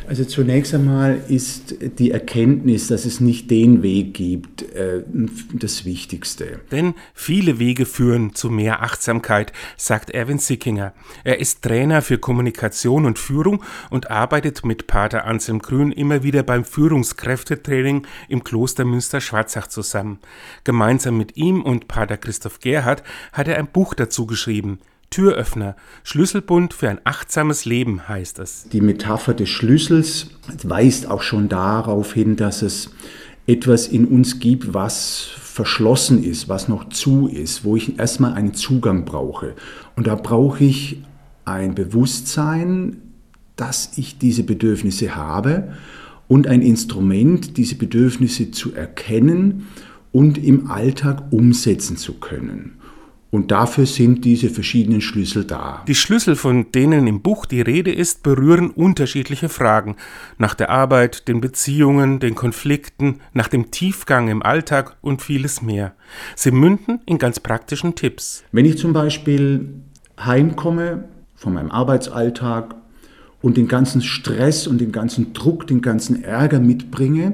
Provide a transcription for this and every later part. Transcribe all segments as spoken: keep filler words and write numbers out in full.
Also zunächst einmal ist die Erkenntnis, dass es nicht den Weg gibt, das Wichtigste. Denn viele Wege führen zu mehr Achtsamkeit, sagt Erwin Sickinger. Er ist Trainer für Kommunikation und Führung und arbeitet mit Pater Anselm Grün immer wieder beim Führungskräftetraining im Kloster Münster-Schwarzach zusammen. Gemeinsam mit ihm und Pater Christoph Gerhardt hat er ein Buch dazu geschrieben. Türöffner, Schlüsselbund für ein achtsames Leben heißt es. Die Metapher des Schlüssels weist auch schon darauf hin, dass es etwas in uns gibt, was verschlossen ist, was noch zu ist, wo ich erstmal einen Zugang brauche. Und da brauche ich ein Bewusstsein, dass ich diese Bedürfnisse habe und ein Instrument, diese Bedürfnisse zu erkennen und im Alltag umsetzen zu können. Und dafür sind diese verschiedenen Schlüssel da. Die Schlüssel, von denen im Buch die Rede ist, berühren unterschiedliche Fragen. Nach der Arbeit, den Beziehungen, den Konflikten, nach dem Tiefgang im Alltag und vieles mehr. Sie münden in ganz praktischen Tipps. Wenn ich zum Beispiel heimkomme von meinem Arbeitsalltag und den ganzen Stress und den ganzen Druck, den ganzen Ärger mitbringe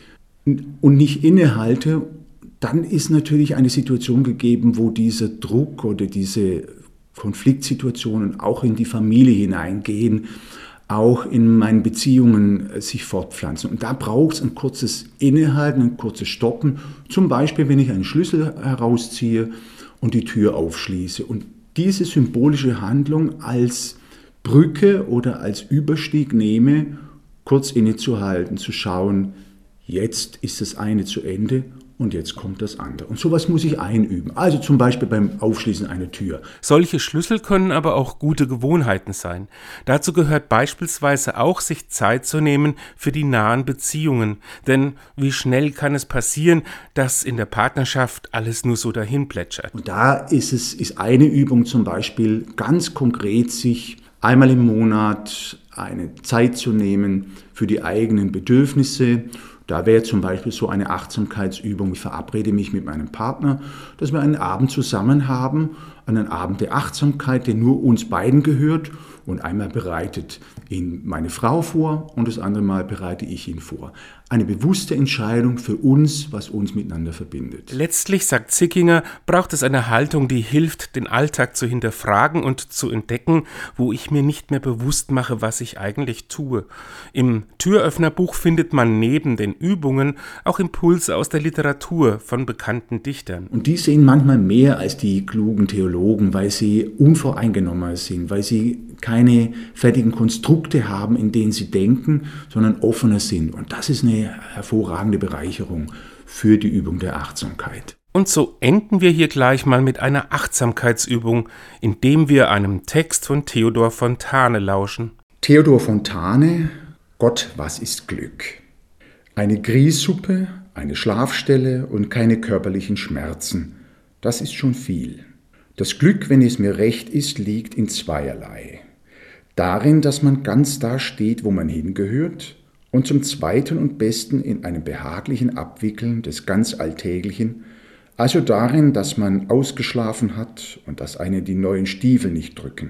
und nicht innehalte, dann ist natürlich eine Situation gegeben, wo dieser Druck oder diese Konfliktsituationen auch in die Familie hineingehen, auch in meinen Beziehungen sich fortpflanzen. Und da braucht es ein kurzes Innehalten, ein kurzes Stoppen. Zum Beispiel, wenn ich einen Schlüssel herausziehe und die Tür aufschließe. Und diese symbolische Handlung als Brücke oder als Überstieg nehme, kurz innezuhalten, zu schauen, jetzt ist das eine zu Ende. Und jetzt kommt das andere. Und sowas muss ich einüben. Also zum Beispiel beim Aufschließen einer Tür. Solche Schlüssel können aber auch gute Gewohnheiten sein. Dazu gehört beispielsweise auch, sich Zeit zu nehmen für die nahen Beziehungen. Denn wie schnell kann es passieren, dass in der Partnerschaft alles nur so dahin plätschert? Und da ist es ist eine Übung zum Beispiel ganz konkret, sich einmal im Monat eine Zeit zu nehmen für die eigenen Bedürfnisse. Da wäre zum Beispiel so eine Achtsamkeitsübung, ich verabrede mich mit meinem Partner, dass wir einen Abend zusammen haben, einen Abend der Achtsamkeit, der nur uns beiden gehört. Und einmal bereitet ihn meine Frau vor und das andere Mal bereite ich ihn vor. Eine bewusste Entscheidung für uns, was uns miteinander verbindet. Letztlich, sagt Sickinger, braucht es eine Haltung, die hilft, den Alltag zu hinterfragen und zu entdecken, wo ich mir nicht mehr bewusst mache, was ich eigentlich tue. Im Türöffnerbuch findet man neben den Übungen auch Impulse aus der Literatur von bekannten Dichtern. Und die sehen manchmal mehr als die klugen Theologen, weil sie unvoreingenommener sind, weil sie keine fertigen Konstrukte haben, in denen sie denken, sondern offener sind. Und das ist eine hervorragende Bereicherung für die Übung der Achtsamkeit. Und so enden wir hier gleich mal mit einer Achtsamkeitsübung, indem wir einem Text von Theodor Fontane lauschen. Theodor Fontane, Gott, was ist Glück? Eine Grießsuppe, eine Schlafstelle und keine körperlichen Schmerzen. Das ist schon viel. Das Glück, wenn es mir recht ist, liegt in zweierlei. Darin, dass man ganz da steht, wo man hingehört, und zum Zweiten und Besten in einem behaglichen Abwickeln des ganz Alltäglichen, also darin, dass man ausgeschlafen hat und dass einen die neuen Stiefel nicht drücken.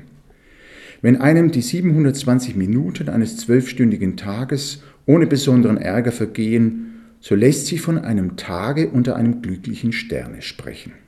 Wenn einem die siebenhundertzwanzig Minuten eines zwölfstündigen Tages ohne besonderen Ärger vergehen, so lässt sich von einem Tage unter einem glücklichen Sterne sprechen.